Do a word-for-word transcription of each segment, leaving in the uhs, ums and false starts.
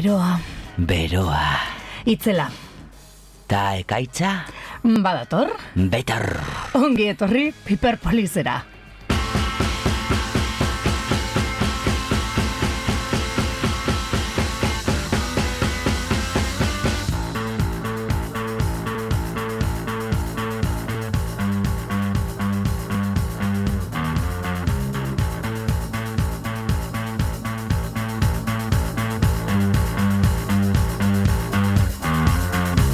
Beroa. Beroa. Itzela. Ta ekaitza? Badator? Betor. Ongi etorri Piperpolizera.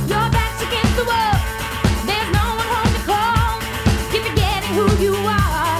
Who you are.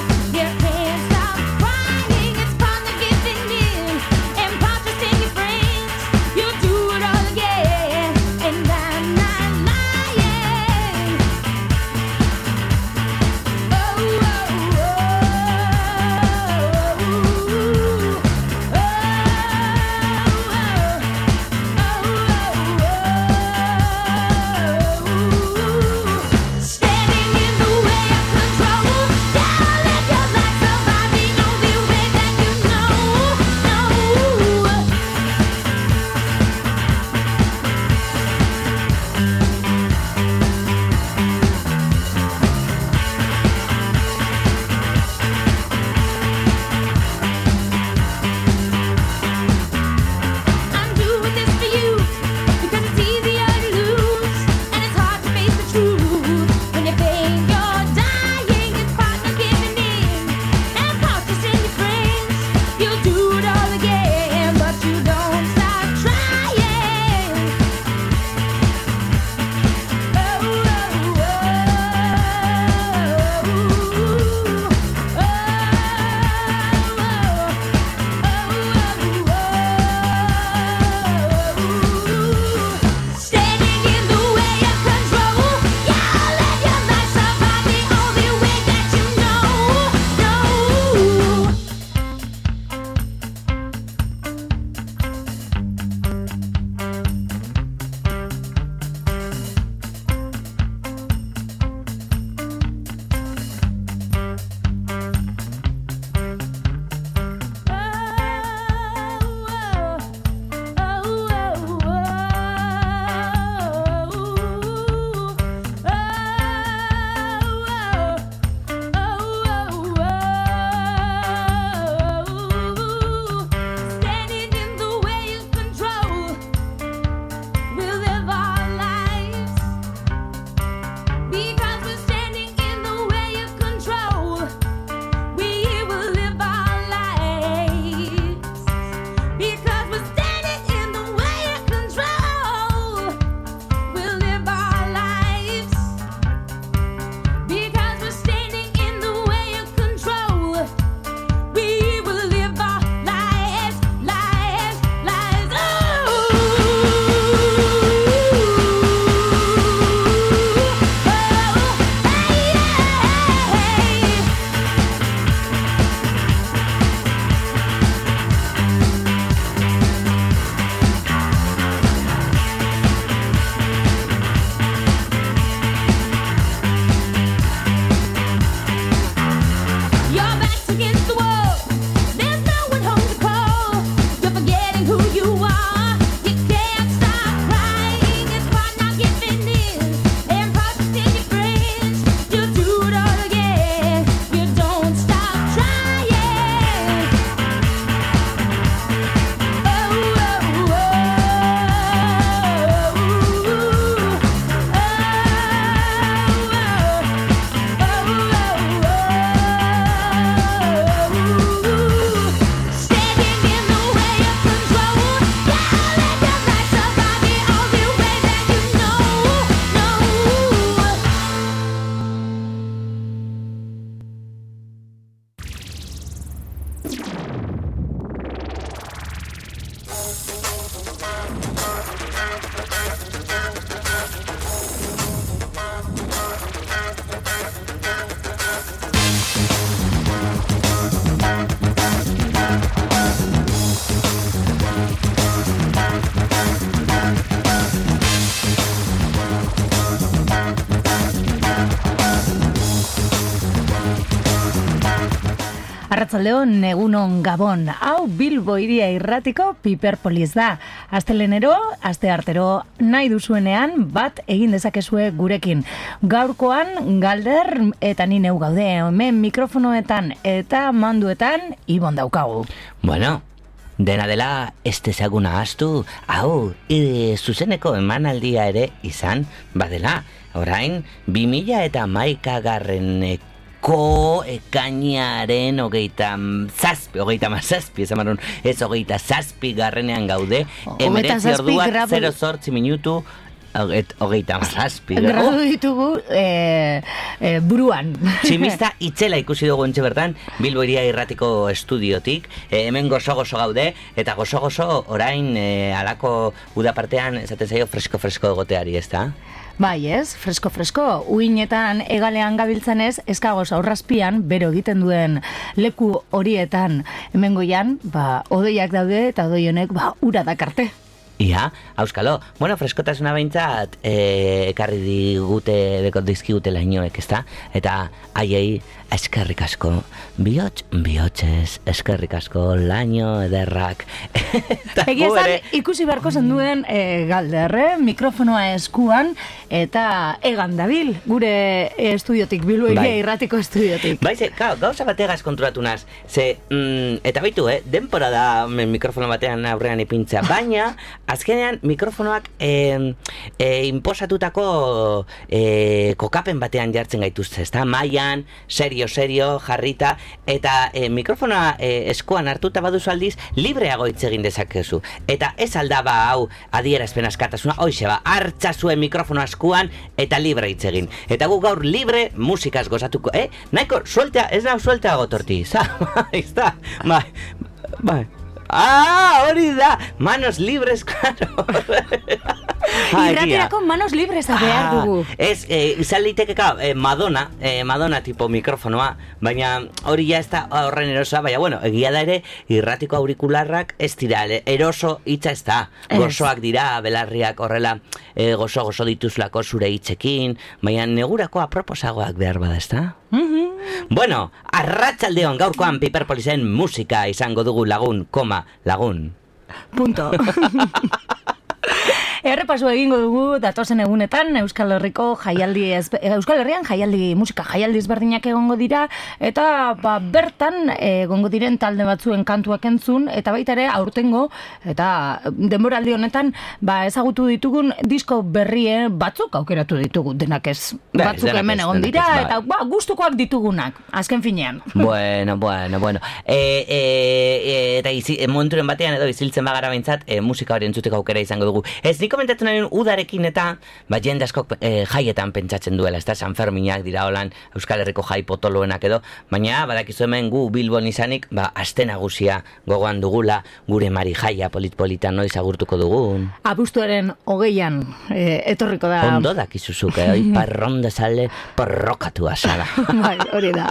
Arratzaldeon, egunon Gabon. Hau Bilbo Hiria Irratiko Piperpolis da. Astelenero, asteartero nahi duzuenean bat egin dezakezue gurekin. Gaurkoan Galder eta ni neu gaude. Hemen mikrofonoetan eta manduetan Ibon daukagu. Bueno, dena dela ez dezaguna astu, hau, e, zuzeneko emanaldia ere izan badela. Orain, bi mila eta hamaika garreneko Ko ekainaren hogeita zazpi, hogeita mazazpi, esan marun, ez hogeita zazpi garrenean gaude, emeretzi orduak, zero zortzi minutu, hogeita mazazpi. Gradu ditugu e, e, buruan. Tximista itzela ikusi dugu entxe bertan, Bilbo Hiria Irratiko estudiotik, e, hemen gozo-gozo gaude, eta gozo-gozo orain e, alako udapartean, esaten zaio, fresko-fresko egoteari, ez da? Bai ez, fresko-fresko, uinetan egalean gabiltzanez, eskagoz aurrazpian, bero egiten duen leku horietan hemen goian, ba, odeiak daude eta odei honek, ba, ura dakarte. Ia, auskalo, bueno, freskotasuna behintzat e, ekarri digute, dekot dizkigute lainoek, ezta? Eta haiei eskerrik asko, bihotz, bihotzez, eskerrik asko, laino ederrak. Egia esan, ikusi beharko zen duen e, Galderre, mikrofonoa eskuan, eta egan dabil, gure e, estudiotik, Bilbo Hiria bai. Irratiko estudiotik. Bai, ze, gau, gauza bategaz konturatu naz, ze, mm, eta baitu, eh, denpora da mikrofono batean aurrean ipintza, baina, azkenean mikrofonoak e, e, inposatutako e, kokapen batean jartzen gaituzte, ezta? Maian, serio-serio, jarrita, eta e, mikrofonoa e, eskuan hartuta baduzu aldiz, libreago hitz egin dezakezu. Eta ez aldaba hau adierazpen askatasuna, hoixe ba, hartza zuen mikrofonoa eskuan eta libre hitz egin. Eta gu gaur libre musikaz gozatuko, eh? Nahiko, sueltea, ez nau sueltea gotorti, za, bai, za, bai, bai. Ah, hori da, manos libres, claro. Irratirako manos libres a behar dugu. Ez, eh, izan liteke, eh, Madonna, eh, Madonna tipo mikrofonoa, baina hori ja ez da horren erosa, baina bueno, egia da ere, irratiko aurikularrak ez dira, eroso hitza ez da. Gozoak dira, belarriak horrela, eh, gozo-gozo dituzlako zure hitzekin, baina negurako aproposagoak behar bada, ez da? Mm-hmm. Bueno, arratsaldeon gaurkoan Piperpolisen musika izango dugu lagun, koma, lagun. Punto. Errepasu egingo dugu datozen egunetan Euskal Herriko jaialdi ez, Euskal Herrian jaialdi musika jaialdi ezberdinak egongo dira eta ba, bertan egongo diren talde batzuen kantuak entzun eta baita ere aurtengo eta denboraldi honetan ba, ezagutu ditugun disko berrie batzuk aukeratu ditugu denak ez batzuk denak hemen egon dira ez, eta ba, gustukoak ditugunak azken finean. Bueno, bueno, bueno. E, e, e, eta izi, momenturen batean edo iziltzen bagara behintzat e, musika hori entzuteko aukera izango dugu. Ez niko komentatzen ari udarekin eta ba, jende askok e, jaietan pentsatzen duela, ez da, San Ferminak dira holan Euskal Herriko jai potoloenak edo, baina badakizu hemen gu Bilbon izanik, ba, aste nagusia gogoan dugula, gure mari jaia polit-politan noiz agurtuko dugun. Abuztuaren hogeian e, etorriko da. Ondo dakizuzuk, eh? Parronda sale porrokatu asala. Bai, hori da.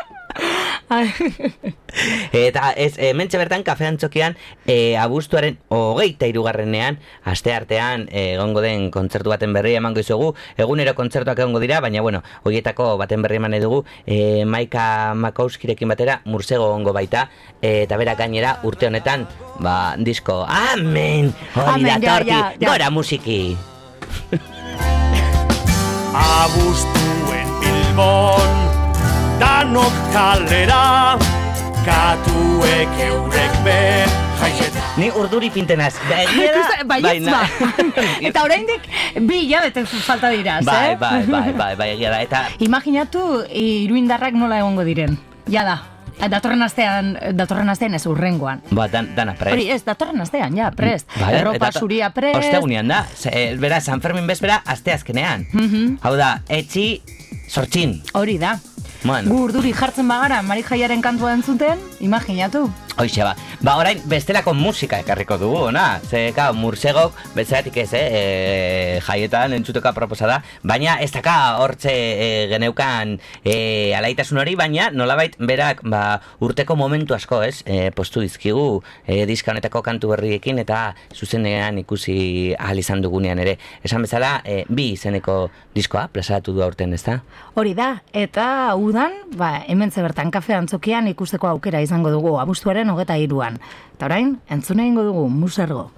Eta ez, e, mentxe bertan kafe antzokian e, abuztuaren hogeita hirugarrenean aste artean egongo den kontzertu baten berri emango izugu, egunero kontzertuak egongo dira, baina bueno, horietako baten berri eman dugu e, Maika Makowskirekin batera Mursego ongo baita, e, eta berak gainera urte honetan ba, disko, amen, hori da torti, ja, ja. Gora musiki. Abuztuen Bilbon danok kalera, katuek eurek be, jaiet. Ni urduri pintenaz. Baietz ba. Eta oraindik bi hilabete falta diraz, bai, eh? Bai, bai, bai, bai, egia da. Eta imaginatu iruindarrak nola egongo diren. Ja da. Datorren astean, datorren astean ez urrengoan. Ba, dan, dana prest. Hori ez, datorren astean, ja, prest. Ba, Erropa zuria prest. Ostegunean da. E, bera, San Fermin bezpera, aste azkenean. Mm-hmm. Hau da, etxi, sortxin. Hori da. Bueno. Gu urduri jartzen bagara Mari Jaiaren kantua entzuten, imaginatu. Hoixe ba. Ba, orain bestelako musika ekarriko dugu, na? Ze, ka, Mursegok, bezalatik ez, eh? E, jaietan entzuteko proposa da, baina ez daka hortze e, geneukan e, alaitasun hori, baina nolabait berak ba, urteko momentu asko, ez? E, postu dizkigu e, diska honetako kantu berriekin eta zuzenean ikusi ahal izan dugunean ere. Esan bezala, e, bi izeneko diskoa plazaratu du aurten, ez da? Hori da, eta udan, ba, hemen bertan kafe antzokian ikusteko aukera izango dugu abuztuaren hogeta hiruan. Eta orain, entzune egingo dugu, Musargo.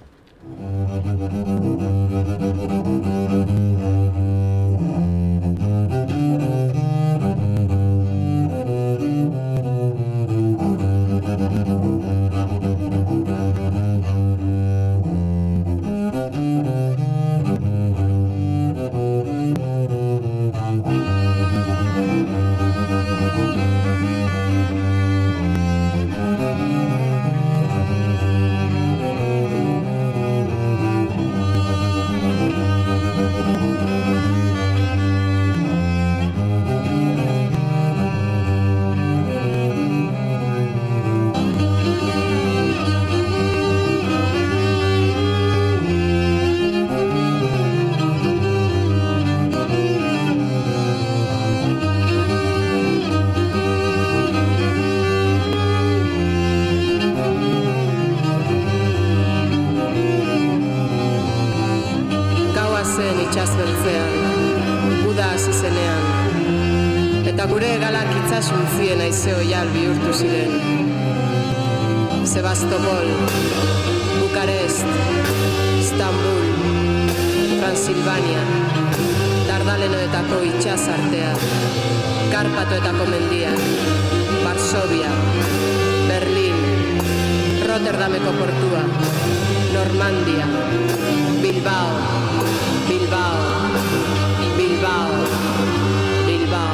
Bihurtu ziren Sebastopol, Bukarest, Istanbul, Transilvania, Dardalenoetako itsasartea, Karpatoetako mendia, Varsovia, Berlin, Rotterdameko portua, Normandia, Bilbao, Bilbao, Bilbao, Bilbao.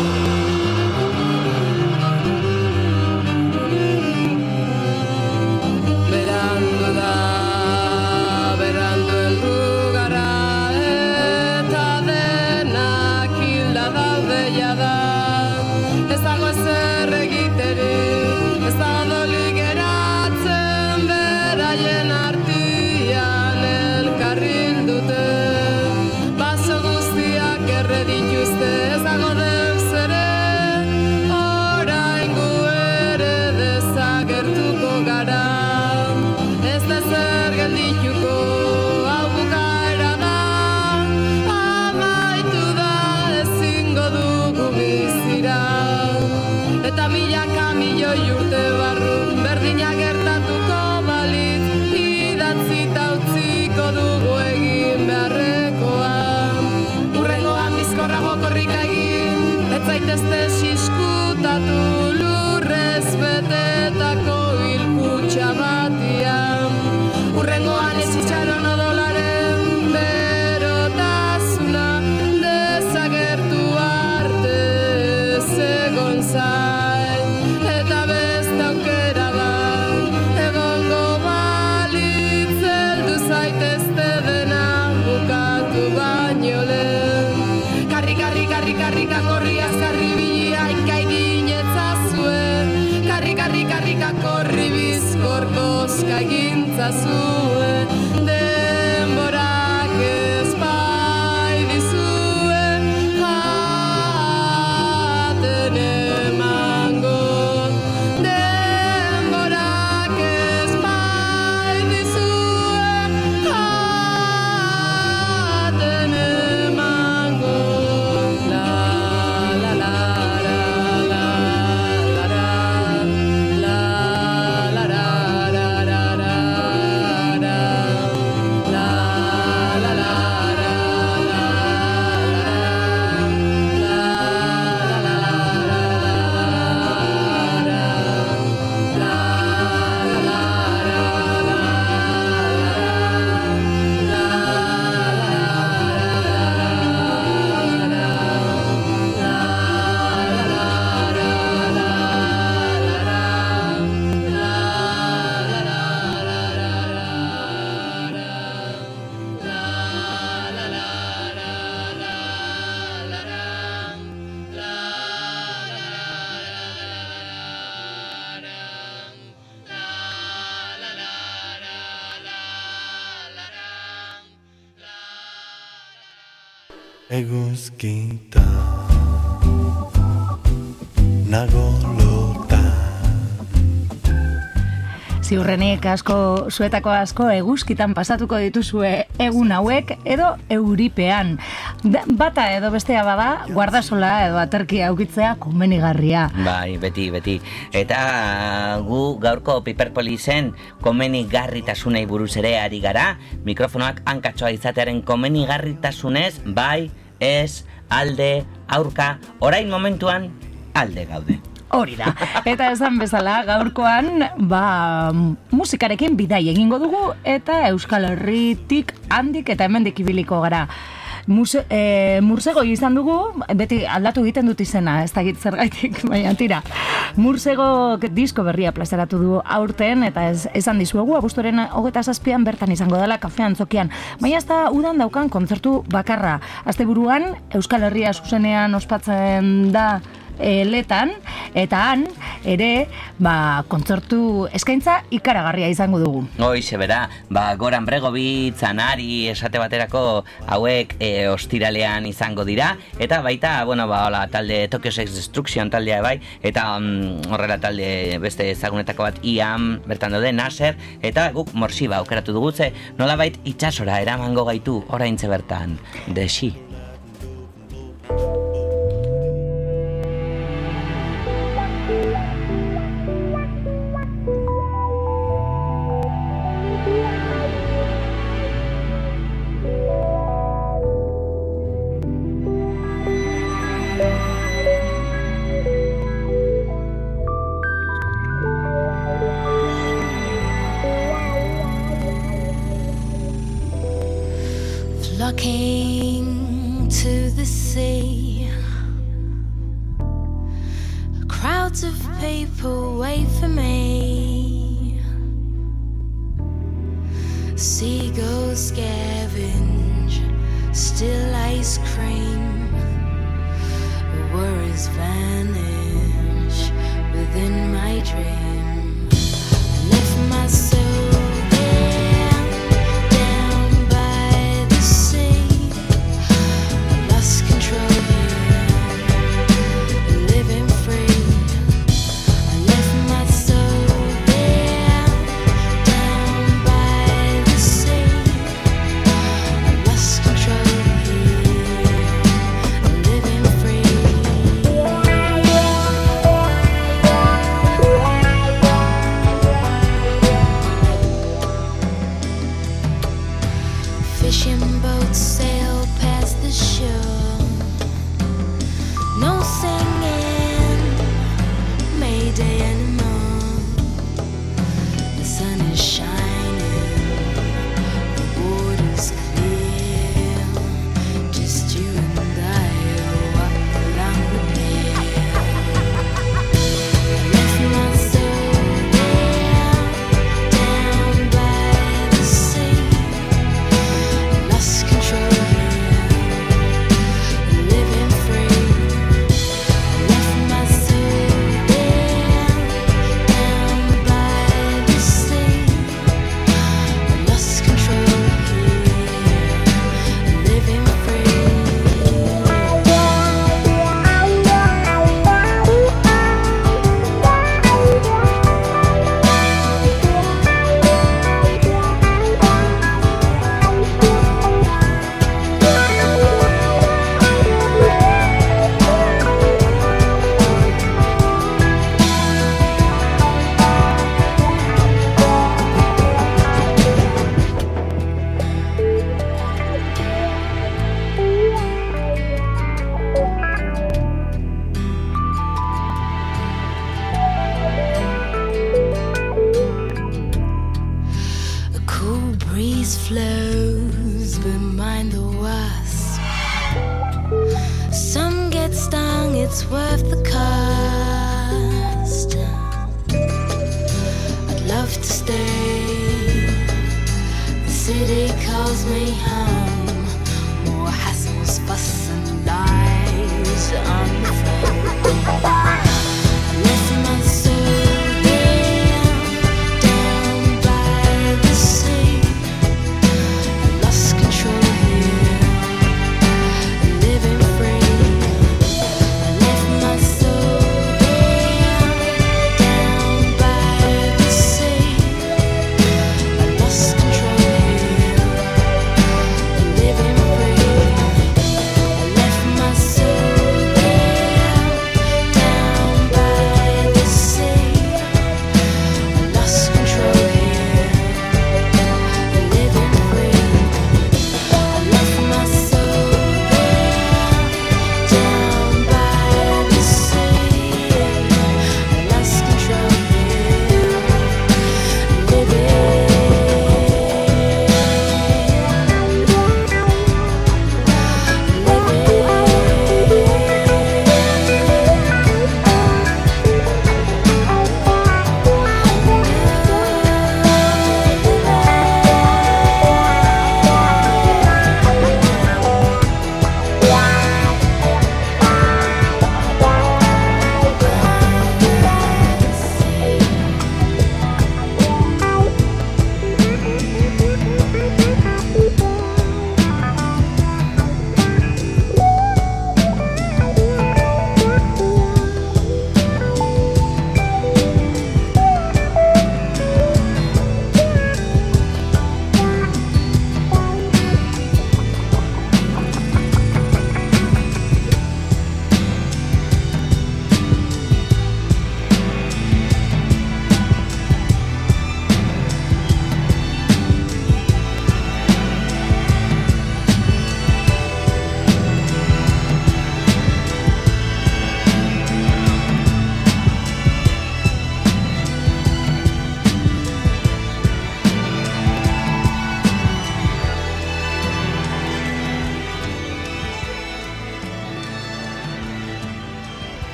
Eguzkita nago lotan. Ziurrenik asko, zuetako asko eguzkitan pasatuko dituzue egun hauek edo euripean. Bata edo bestea bada, guardasola edo aterkia aukitzea komenigarria. Bai, beti, beti. Eta gu gaurko Piperpolisen komenigarritasunei buruz ere ari gara, mikrofonoak hankatxoa izatearen komenigarritasunez, bai, ez, alde, aurka, orain momentuan alde gaude. Hori da. Eta esan bezala, gaurkoan, ba, musikarekin bidai egingo dugu eta Euskal Herritik handik eta hemendik ibiliko gara. Muse, e, Mursego izan dugu, beti aldatu egiten dut izena, ez dakit zergaitik, baina tira. Mursego disko berria plazaratu du aurten, eta ez, esan dizuegu, abuztuaren hogeita zazpian bertan izango dela kafean zokian. Baina ez da udan daukan kontzertu bakarra. Asteburuan, Euskal Herria zuzenean ospatzen da E, letan, eta han ere ba, kontzertu eskaintza ikaragarria izango dugu. Hoize bera, ba, Goran Bregovic, Anari, esate baterako hauek e, ostiralean izango dira, eta baita, bueno, ba, hola, talde Tokyo Sex Destruction taldea bai, eta mm, horrela talde beste ezagunetako bat I A M, bertan daude, Nasser, eta guk Morsiba aukeratu dugu, ze nolabait itsasora eramango gaitu oraintze bertan, desi. Flocking to the sea, crowds of people wait for me. Seagulls scavenge still ice cream, worries vanish within my dream. I left my soul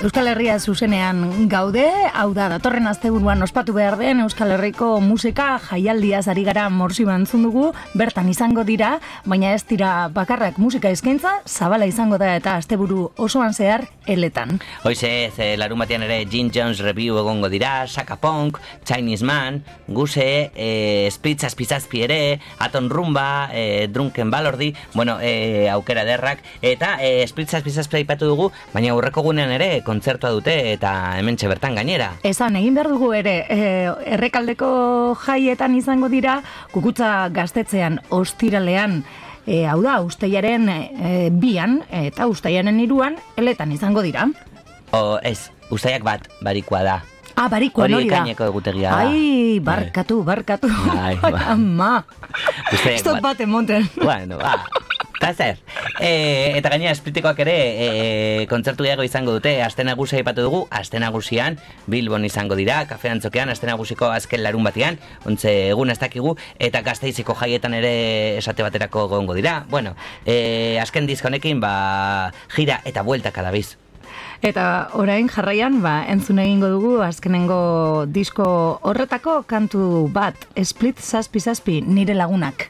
Euskal Herria zuzenean gaude, hau da, datorren asteburuan ospatu behar den Euskal Herriko musika jaialdiaz ari gara Morsiba entzun dugu, bertan izango dira, baina ez dira bakarrak musika eskaintza, zabala izango da eta asteburu osoan zehar eletan. Hoize, ze larun batean ere Jim Jones Review egongo dira, Shaka Punk, Chinese Man, Guse, e, Spritz Azpizazpi ere, Aton Rumba, e, Drunken Balordi, bueno, e, aukera derrak, eta e, Spritz Azpizazpi aipatu dugu, baina aurreko gunean ere kontzertua dute eta hementxe bertan gainera. Esan, egin behar dugu ere, e, errekaldeko jaietan izango dira, Kukutza Gaztetzean ostiralean, e, hau da, ustailaren e, bian eta ustailaren hiruan eletan izango dira. O, ez, ustaiak bat, barikoa da. Ah, barikoa, hori hori da. ekaineko egutegia da. Ai, barkatu, barkatu. Ai, ba. Ama. Ustaiak Stop bat. bat emonten. Bueno, ba. Eta zer, e, eta gainera Splittekoak ere e, kontzertu gehiago izango dute, aste nagusia aipatu dugu, aste nagusian Bilbon izango dira, Kafe Antzokian, aste nagusiko azken larun batean, ontze egun ez dakigu, eta Gasteizeko jaietan ere esate baterako gongo dira. Bueno, e, azken diska honekin, ba, gira eta bueltaka dabiz. Eta orain jarraian, ba, entzun egingo dugu azkenengo disko horretako kantu bat, Split zazpi zazpi, nire lagunak.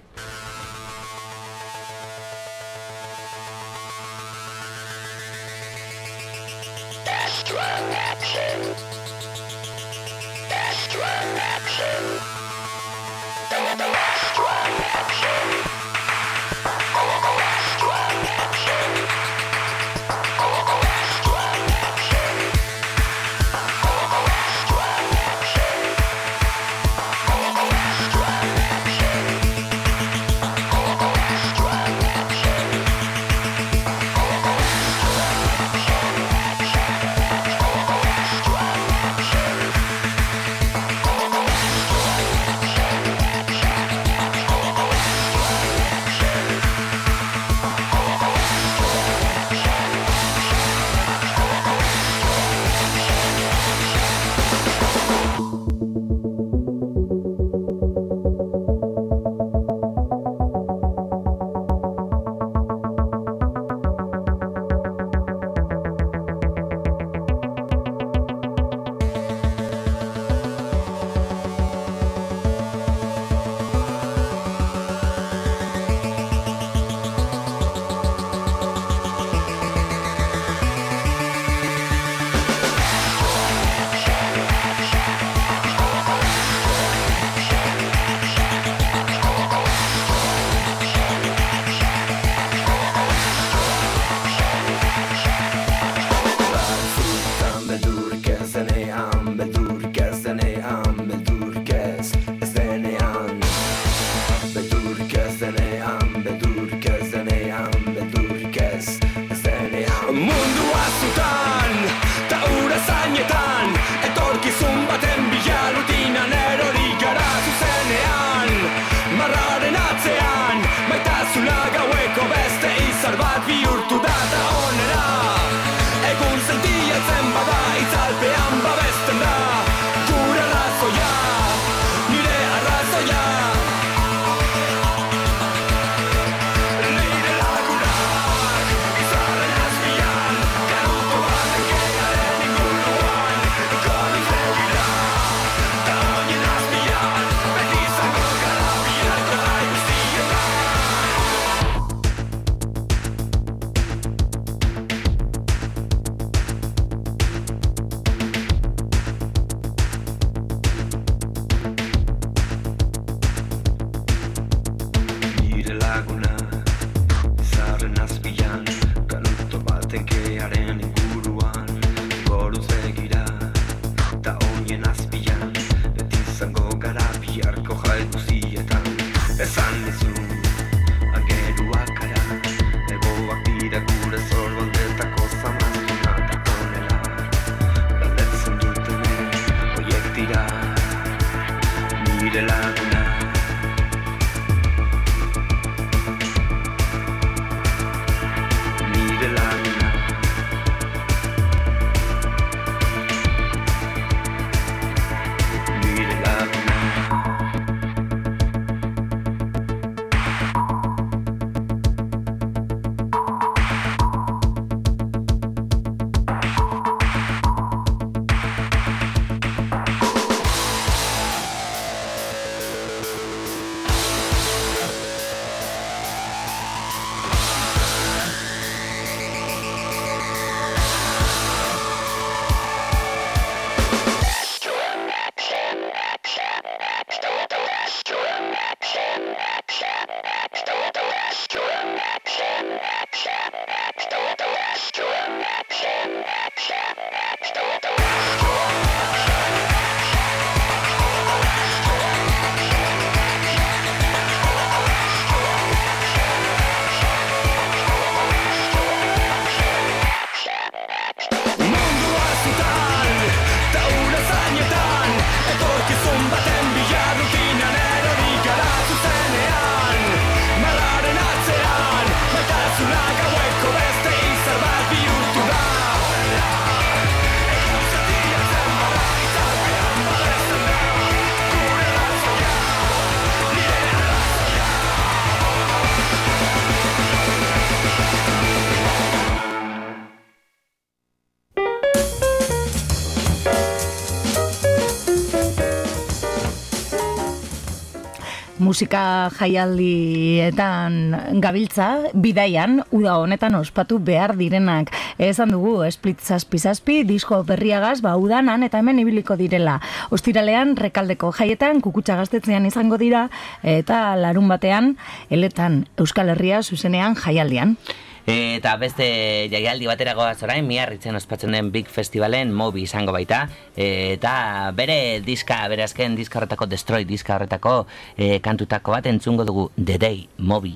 musika jaialdietan gabiltza, bidaian, uda honetan ospatu behar direnak. Esan dugu, Split zazpi zazpi, disko berriagaz, ba, udanan eta hemen ibiliko direla. Ostiralean, Rekaldeko jaietan, Kukutxa Gaztetzean izango dira, eta larun batean, eletan Euskal Herria zuzenean jaialdian. Eta beste jaialdi batera goaz orain, Miarritzen ospatzen den Big Festivalen Moby izango baita, eta bere diska, bere azken diska horretako, Destroy diska horretako e, kantutako bat entzungo dugu, The Day, Moby.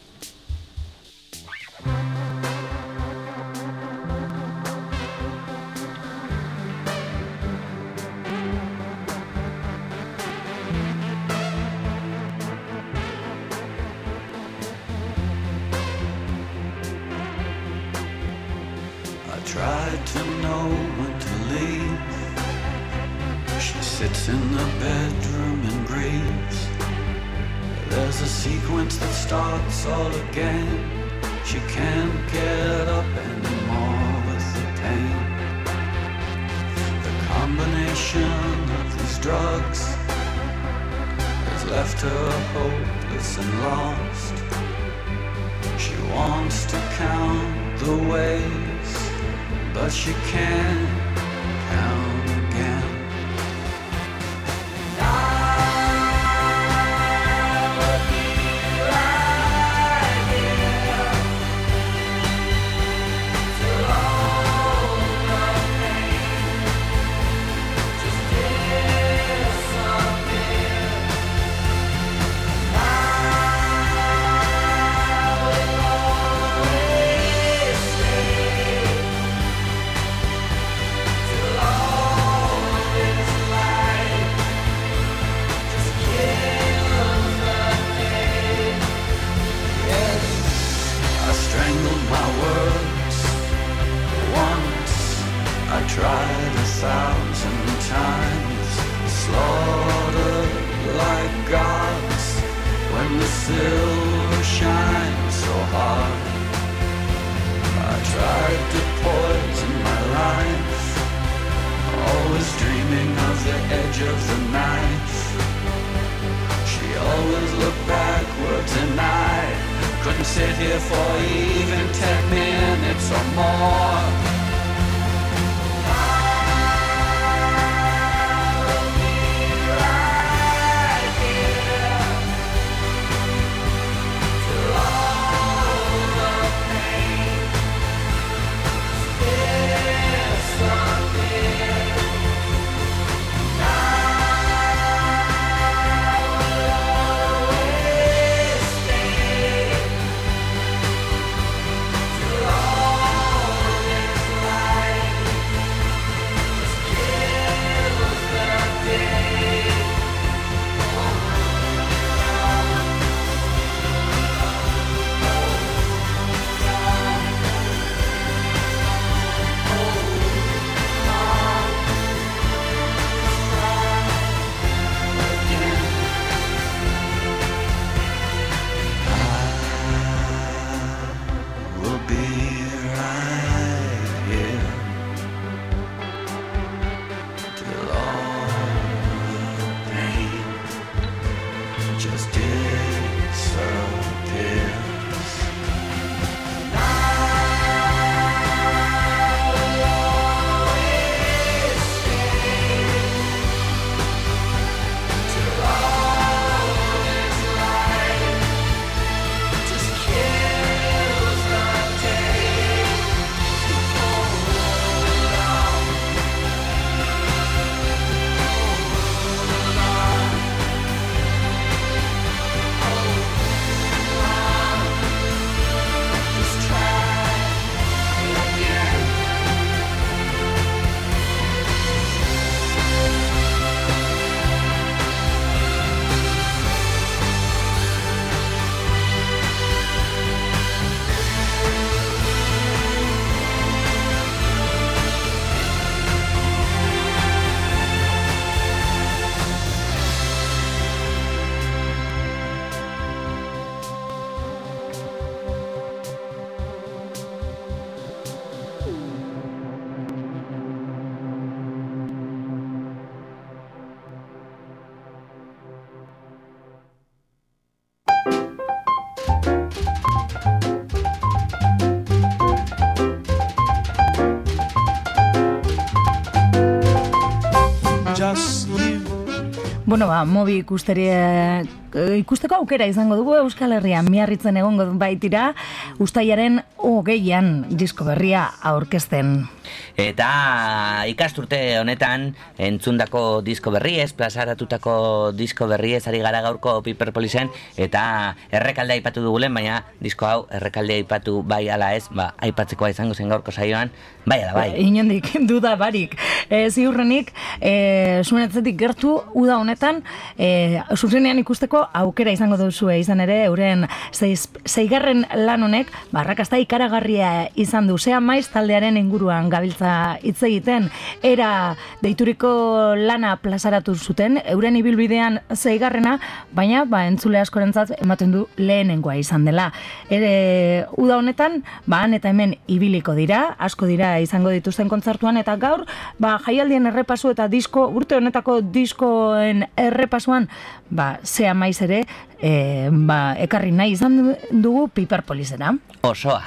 Tried to know when to leave. She sits in the bedroom and grieves. There's a sequence that starts all again. She can't get up anymore with the pain. The combination of these drugs has left her hopeless and lost. She wants to count the ways, but she can't count again. I will be right here till all the pain just disappears. I will always stay till all this life just kills the day. Yes, I strangled my words once. I tried a thousand times, slaughtered like gods when the silver shines so hard. I tried to poison my life, always dreaming of the edge of the knife. She always looked backwards and I couldn't sit here for even ten minutes or more. I'll be right here till all the pain disappears. I will always stay till all this bueno, ba, mobi ikusteria ikusteko aukera izango dugu Euskal Herrian Miarritzen egongo baitira ustailaren hogeian disko berria aurkezten. Eta ikasturte honetan entzundako disko berriez, plazaratutako disko berriez ari gara gaurko Piperpolisen, eta Errekalde aipatu dugulen, baina disko hau Errekalde aipatu bai ala ez, ba, aipatzekoa izango zen gaurko saioan, bai ala bai. Inondik, duda barik. E, ziurrenik, e, zuenetzetik gertu, uda honetan, e, zuzenean ikusteko aukera izango duzue izan ere, euren zeiz, zeigarren lan honek, barrakazta ikaragarria izan du, zea maiz taldearen inguruan gabiltza hitz egiten, era deituriko lana plazaratu zuten, euren ibilbidean zeigarrena, baina ba, entzule askorentzat ematen du lehenengoa izan dela. Ere, uda honetan, ba, han eta hemen ibiliko dira, asko dira izango dituzten kontzertuan, eta gaur, ba, jaialdien errepasu eta disko, urte honetako diskoen errepasuan, ba, zea maiz ere, e, ba, ekarri nahi izan dugu Piperpolisera. Osoa.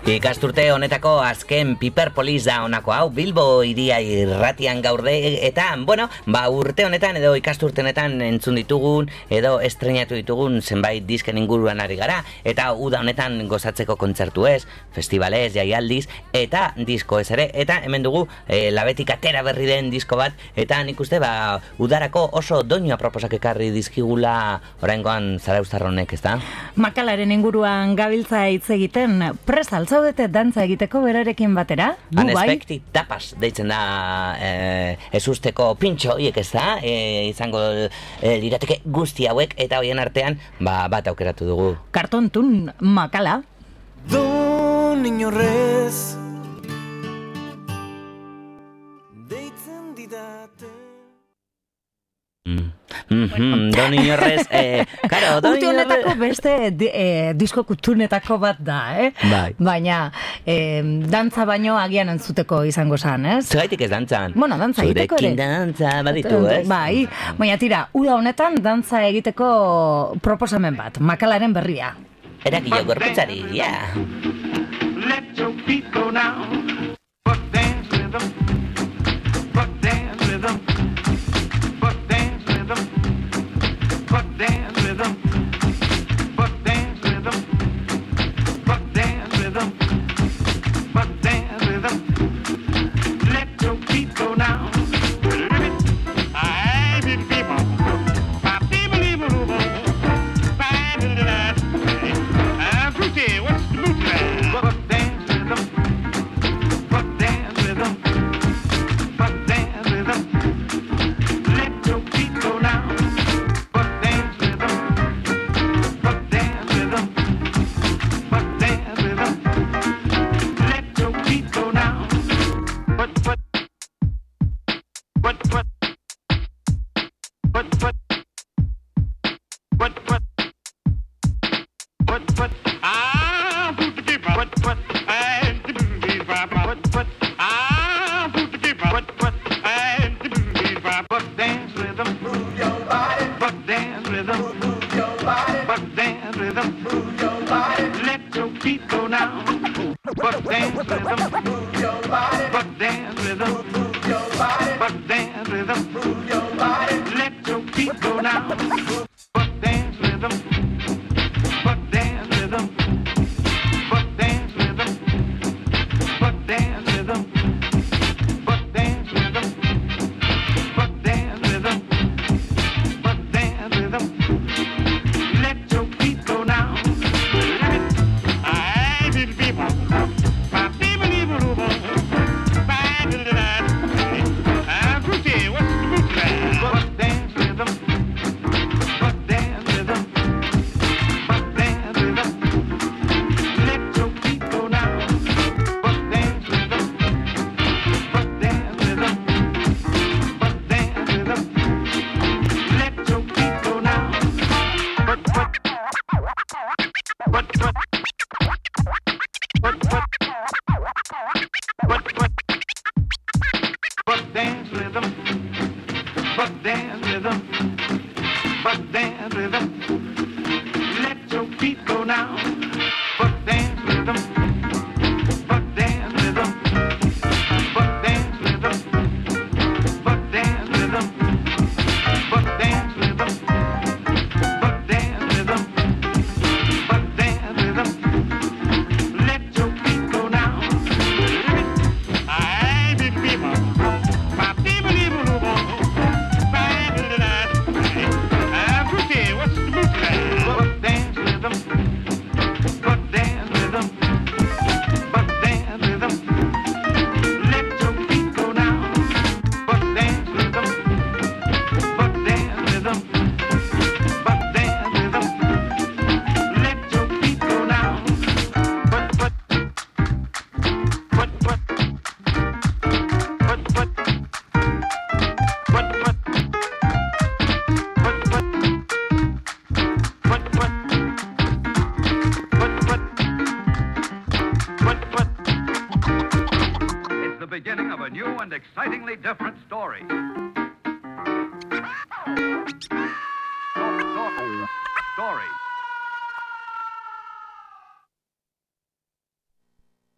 Ikasturte honetako azken Piperpolis da honako hau, Bilbo iria irratian gaurde, eta, bueno, ba, urte honetan edo ikasturte honetan entzun ditugun, edo estrenatu ditugun zenbait disken inguruan ari gara, eta uda honetan gozatzeko kontzertu ez, festivalez, jaialdiz, eta disko ez ere, eta hemen dugu e, labetik atera berri den disko bat, eta nik uste, ba, udarako oso doinua proposak ekarri dizkigula oraingoan zarauztarronek, ez da? Makalaren inguruan gabiltza hitz egiten, prest altzaudete dantza egiteko berarekin batera? Unexpected tapas deitzen da eh, ez usteko pintxo hiek, ez da? Eh, izango eh, lirateke guzti hauek, eta hoien artean ba, bat aukeratu dugu. Kartontun Makala. Don inorrez deitzen didate. Mm. Mm-hmm, don inorrez, eh, karo, don Urte honetako beste di, eh, disko kutunetako bat da, eh? Bai. Baina, eh, dantza baino agian entzuteko izango zan, ez? Zergaitik ez dantzan? Bueno, dantza egiteko ere. Zurekin dantza baditu, ez? Bai, baina tira, uda honetan dantza egiteko proposamen bat, Makalaren berria. Erakio gorputzari, ja. Yeah. Let your feet go now. Buck dance rhythm. Buck dance rhythm. Buck dance rhythm. Buck dance rhythm. Buck dance rhythm. Buck dance rhythm. Buck dance rhythm. Let your feet go now. I been people. I people leave a room. Find it out. I'm fruity. What's the boot like? Buck dance rhythm. Buck dance rhythm. Buck dance rhythm. Let your feet go now. Buck dance rhythm. Buck dance rhythm. Buck dance rhythm. Let your feet go now. What what what what what what what what what what ah put the keep what what and the beat what what ah put the keep what what and the beat buck dance rhythm move your body buck dance rhythm move your body buck dance rhythm move your body let your feet go now buck dance rhythm move your body buck dance rhythm move your body buck dance rhythm move your body let your feet go now buck dance rhythm buck dance rhythm buck dance rhythm buck dance rhythm buck dance rhythm buck dance rhythm buck dance rhythm let your feet go now I did people my people leave a room find it out I'm fruity what's the boot like buck dance rhythm buck dance rhythm buck dance rhythm let your feet go now buck dance rhythm buck dance rhythm buck dance rhythm let your feet go now but but but but but but but but buck dance rhythm buck dance rhythm buck dance rhythm let your feet go now buck dance rhythm buck dance rhythm buck dance rhythm buck dance rhythm buck dance rhythm buck dance rhythm buck dance rhythm let your feet go now I be people my people leave a room find it out I'm fruity what's the boot like buck dance rhythm buck dance rhythm buck dance rhythm let your feet go now buck dance rhythm buck dance rhythm buck dance rhythm let your feet go now but but but but but but but but but but but what what what what what what It's the beginning of a new and excitingly different story. Story.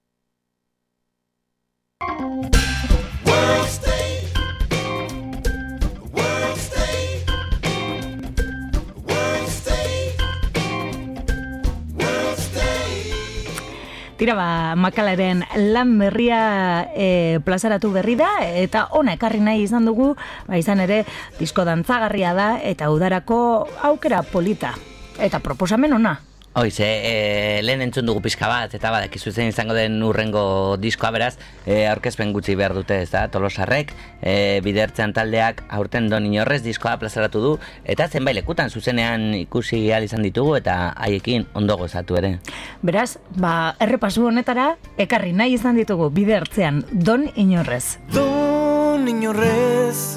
Tira ba, Makalaren lan berria e, plazaratu berri da, eta ona ekarri nahi izan dugu, ba, izan ere, disko dantzagarria da, eta udarako aukera polita. Eta proposamen ona. Hoiz, e, lehen entzun dugu pixka bat, eta badakizu zen izango den urrengo diskoa beraz, e, aurkezpen gutxi behar dute, ez da, Tolosarrek, e, Bidertzean taldeak aurten Don Inorrez diskoa plazaratu du, eta zenbait lekutan zuzenean ikusi ahal izan ditugu, eta haiekin ondo gozatu ere. Beraz, ba, errepasu honetara, ekarri nahi izan ditugu Bidertzean Don Inorrez. Don Inorrez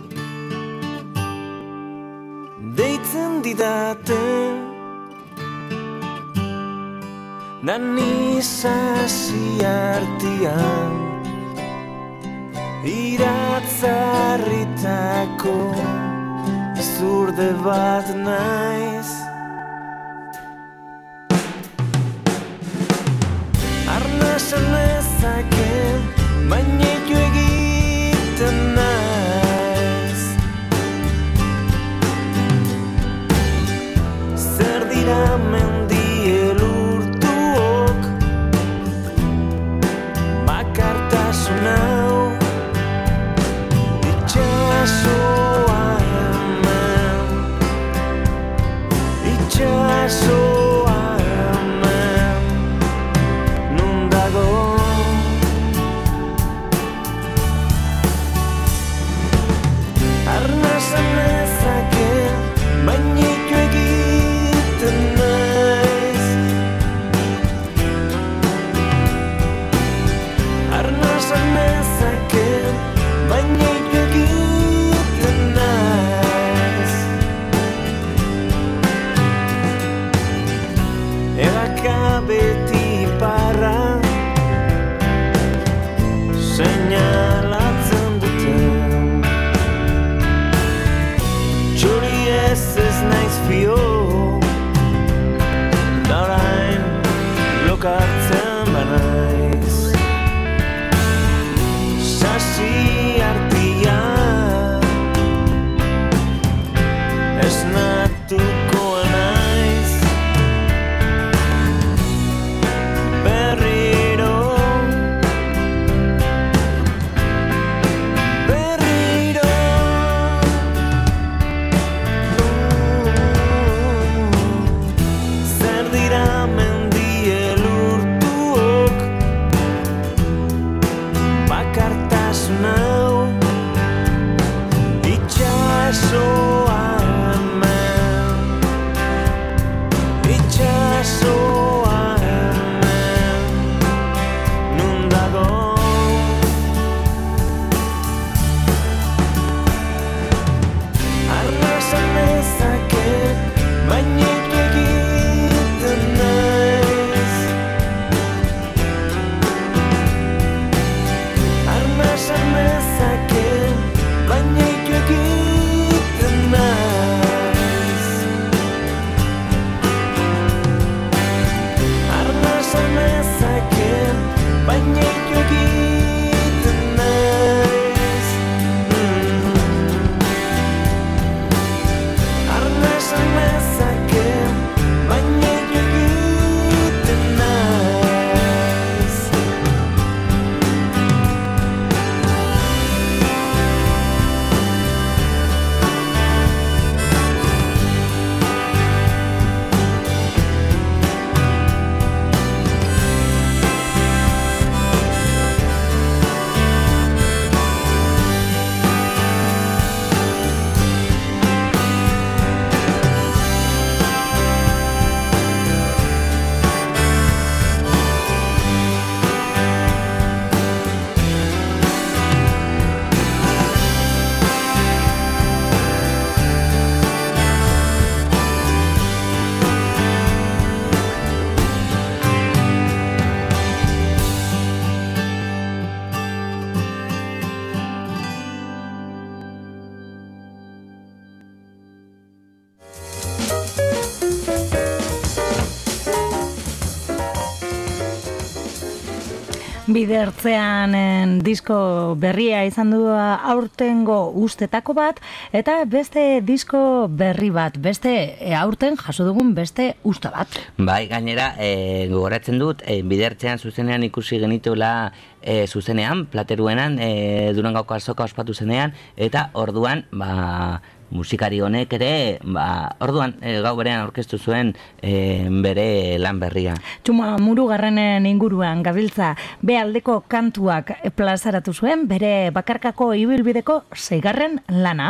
deitzen didate nan izasi artian iratzarritako zurde bat naiz arnasan ezake bainaitu egiten naiz zer dira mendi now itxasoa hemen itxasoa hemen nun dago arnasan ezake bainaitu egiten naiz arnasan ezake bainaitu egiten naiz edaka beti parra seinalatzen duten txori ez ez naiz fio da orain lokartzen banaiz sasi artia esnatuko naiz berriro berriro zer dira mendi elurtuok bakartasun hau itxasoa hemen Bidertzean en, disko berria izan du aurtengo ustetako bat, eta beste disko berri bat, beste e, aurten jaso dugun beste usta bat. Bai, gainera, e, gogoratzen dut, e, Bidertzean zuzenean ikusi genituela e, zuzenean, plateruenan, e, Durangoko azoka ospatu zenean, eta orduan, ba, musikari honek ere, ba, orduan, e, gau berean aurkeztu zuen e, bere lan berria. Txuma Murugarrenen inguruan gabiltza, bealdeko kantuak plazaratu zuen, bere bakarkako ibilbideko seigarren lana.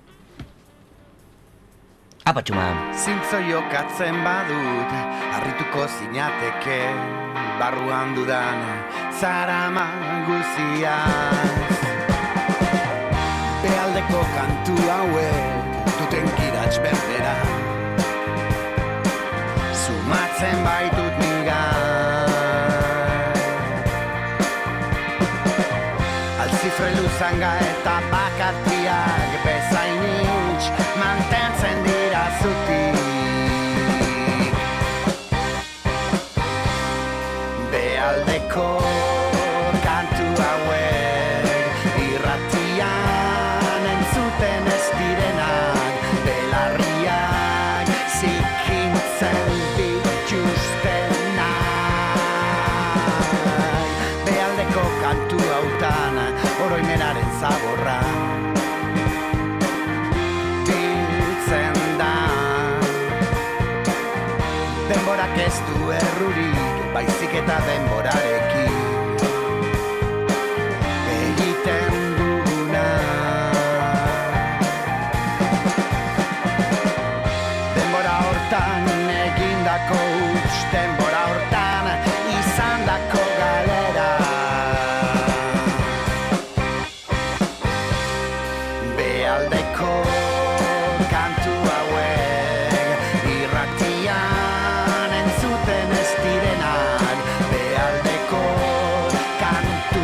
Apa, Txuma. Zintzo jokatzen badut, harrituko zinateke, barruan dudan zarama guziaz. Bealdeko kantu hauek duten kirats berbera, sumatzen baitut nigai. Alzifre luzanga eta bakatiak bezain itx mantentzen dira zutik. Bealdeko kantu hauek irratian entzuten ez direnak, belarriak zikintzen dituztenak. Bealdeko kantu hautan oroimenaren zaborra biltzen da. Denborak ez du errurik, baizik eta denborarekin egiten duguna. Denbora hortan egindako huts, denbora hortan izandako galera. Bealdeko kantu hauek irratian entzuten ez direnak, bealdeko kantu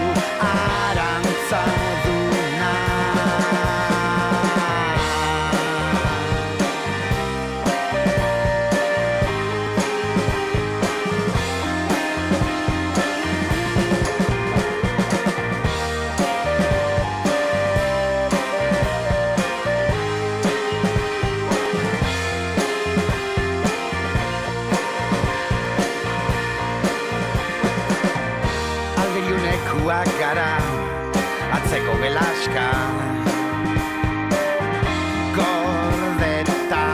Aldeilunekuak gara, atzeko gelaska gordeta.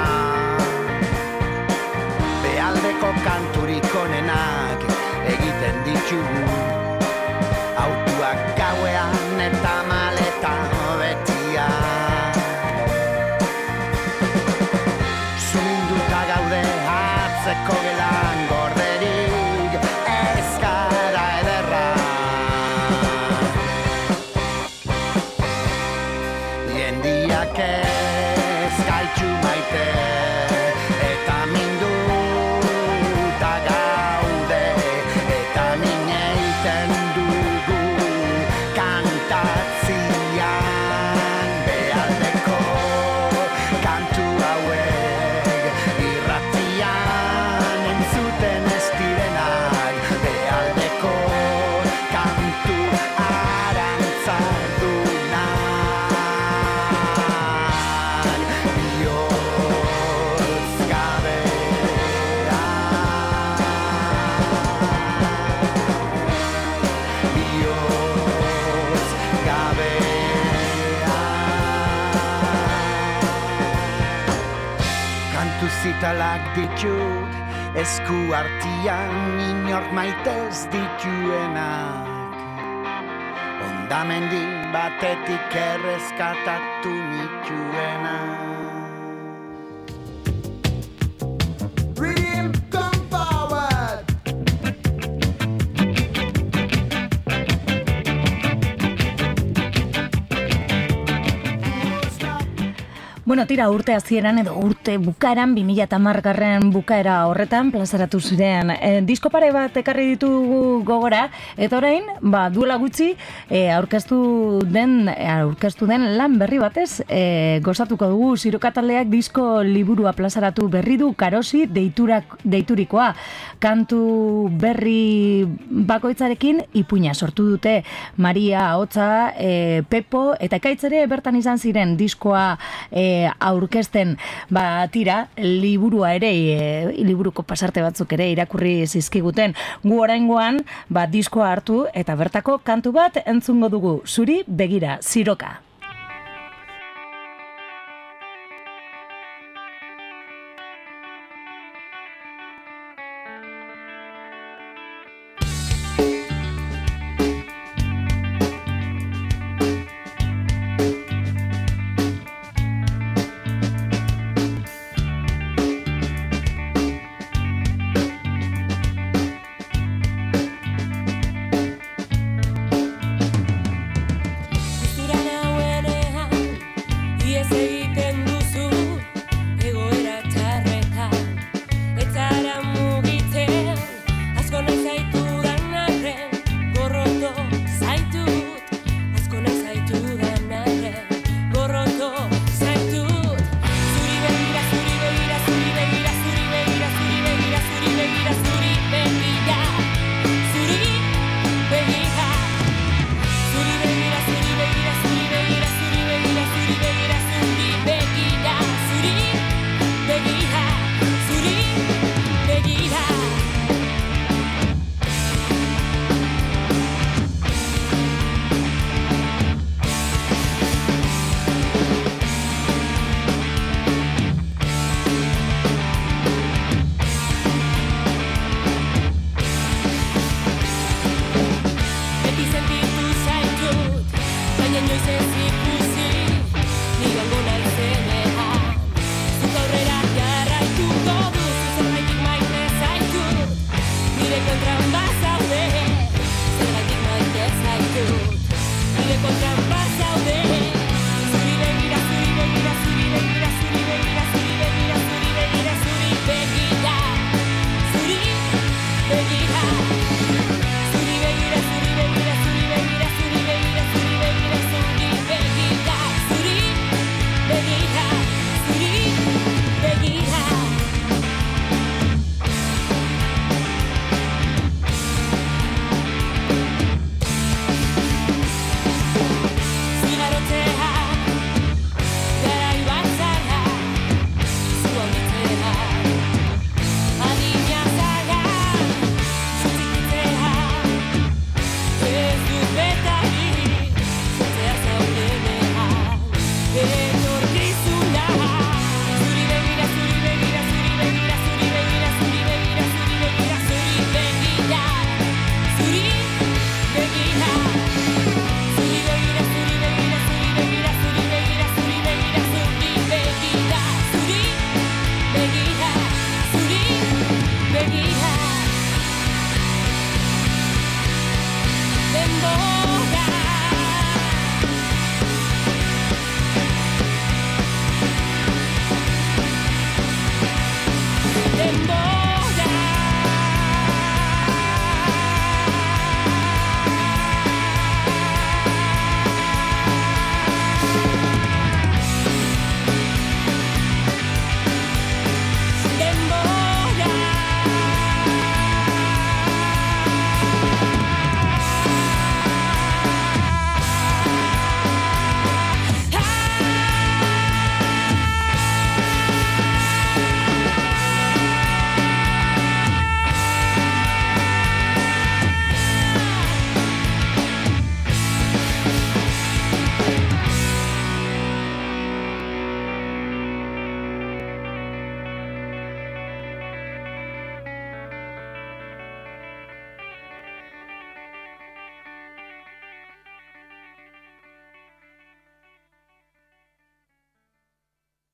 Bealdeko kanturik onenak egiten ditugu, autuak gauean eta maleta betiak. Zuminduta gaude atzeko gelan gorderik ez gara ederra. Jendiak ez gaitu maite eta minduta gaude, eta min egiten dugu kantatzian. Bealdeko kantu hauek irratian entzuten ez direnak, bealdeko kantu arantzadunak. Bihotz gabea, bihotz gabea. Kantu zitalak ditut esku artian inork maitez dituenak, hondamendi batetik erreskatatu nituenak. Rhythm, come forward. Bueno, tira urte hasieran edo urte bukaeran, bi mila hamargarren bukaera horretan plazaratu ziren. E, disko pare bat ekarri ditugu gogora, eta orain, ba, duela gutxi, e, aurkeztu den aurkeztu den lan berri batez, e, gozatuko dugu. Siroka taldeak disko liburua plazaratu berri du, Karosi deiturak, deiturikoa. Kantu berri bakoitzarekin ipuina sortu dute. Maria, Ahotsa, e, Pepo eta Ekaitz ere bertan izan ziren diskoa e, aurkezten. Ba, tira, liburua ere, e, liburuko pasarte batzuk ere irakurri zizkiguten. Gu oraingoan, ba, diskoa hartu eta bertako kantu bat entzungo dugu. Zuri begira, Siroka.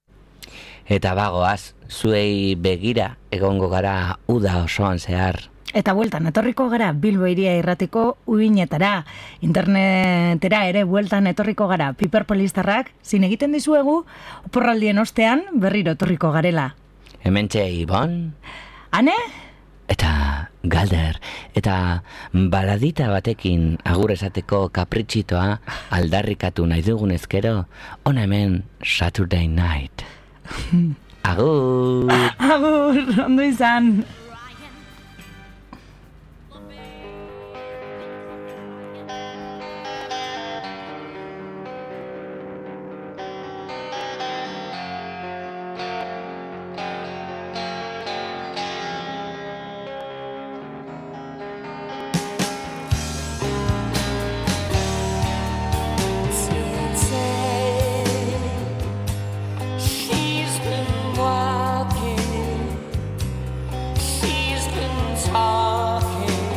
Eta bagoaz, zuei begira egongo gara uda osoan zehar. Eta bueltan, etorriko gara Bilbo Hiria Irratiko uinetara, internetera ere bueltan etorriko gara Piperpolistarrak, zin egiten dizuegu, oporraldien ostean berriro etorriko garela. Hementxe Ibon. Ane? Eta Galder, eta baladita batekin agur esateko kapritxitoa aldarrikatu nahi dugun ezkero, ona hemen Saturday Night. Agur! Agur, ondo izan! She's been walking, she's been talking,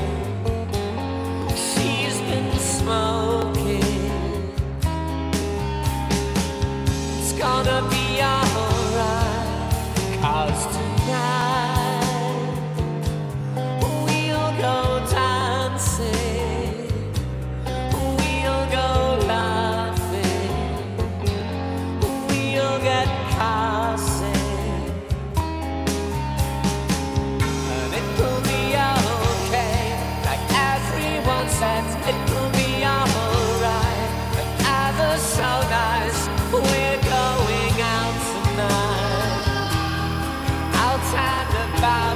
she's been smoking. It's gonna be alright, 'cause tonight we'll go dancing, we'll go laughing, we'll get cussing, and it will be okay, like everyone says, it will be alright. The weather's so nice, we're going out tonight. I'll tell about